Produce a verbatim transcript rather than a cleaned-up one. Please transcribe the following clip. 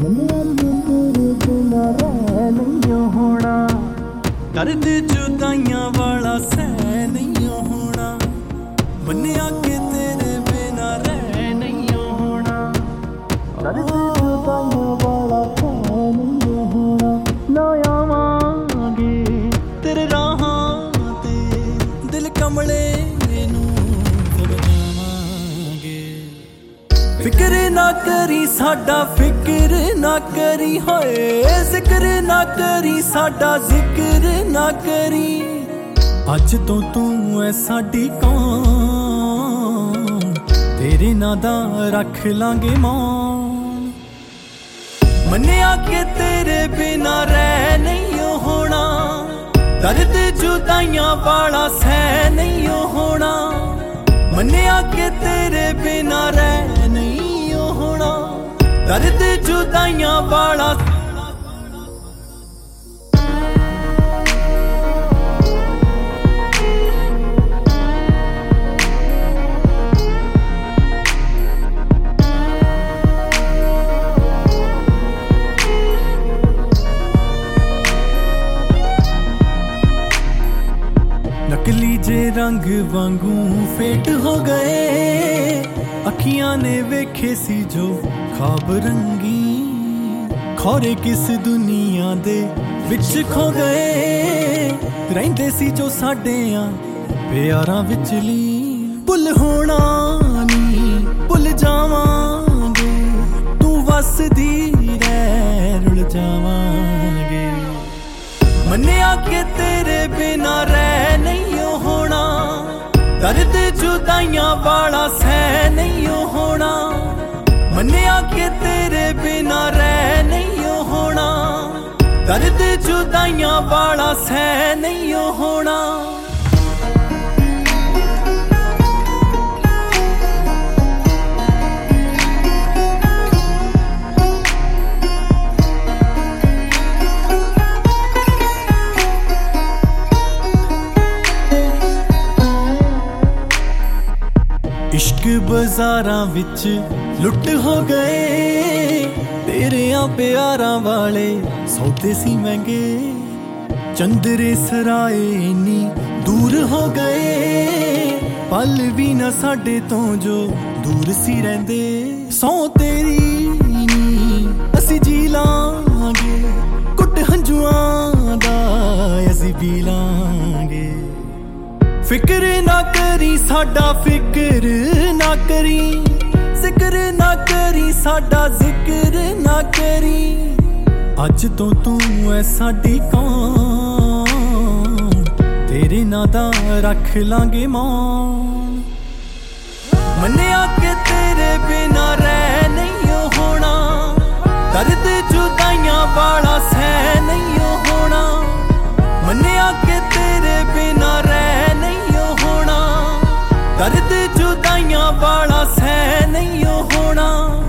दर्द जुदाइयां वाला सह नहीं होना, मन्निया के तेरे बिना रह नहीं होना। दर्द जुदाइयां वाला सह नहीं होना, ना आवांगे तेरे राहां ते दिल कमले नूं समझावांगे। फिक्र ना करी साडा फिक्र ना करी, होए जिक्र ना करी साडा जिक्र ना करी। अज तो तू है साडी कौन, तेरे नां दा रख लांगे मान। मन्निया के तेरे बिना रह नहीं होना, दर्द जुदाइयां वाला सह नहीं होना। मन्निया के तेरे बिना रह नहीं होना, दर्द जुदाइयां वाला। नकली जे रंग वांगू फेट हो गए, अखियां ने वेखे सी जो ख्वाब रंगी। खौरे किस दुनिया दे विच खो गए, रहिंदे सी जो साडे प्यारां विचली। भुल होना नी भुल जावांगे, तू वसदी रह रुल जावांगे। मन्निया के तेरे बिना रह नहीं होना, दर्द जुदाइयां वाला सह नहीं होना। मन्निया के तेरे बिना रह नहीं होना, दर्द जुदाइयां वाला सह नहीं होना। इश्क बाजारां विच लुट हो गए, तेरे प्यारां वाले सौदे सी महंगे। चंदरे सराए इन्नी दूर हो गए, पल भी ना साडे तो जो दूर सी रहिंदे। सौ तेरी नी असी जी लांगे, कुट हंजुआं दा असी पी लांगे। फिक्र ना करी साडा फिक्र ना करी, जिक्र ना करी साडा जिक्र ना करी। अज तो तू है साडी कौन, तेरे नां दा रख लांगे मान। मन्निया के तेरे बिना रह नहीं होना, दर्द जुदाइयां वाला सह नहीं होना। मन्निया के तेरे बिना रह नहीं होना, दर्द जुदाइयां वाला सह नहीं होना।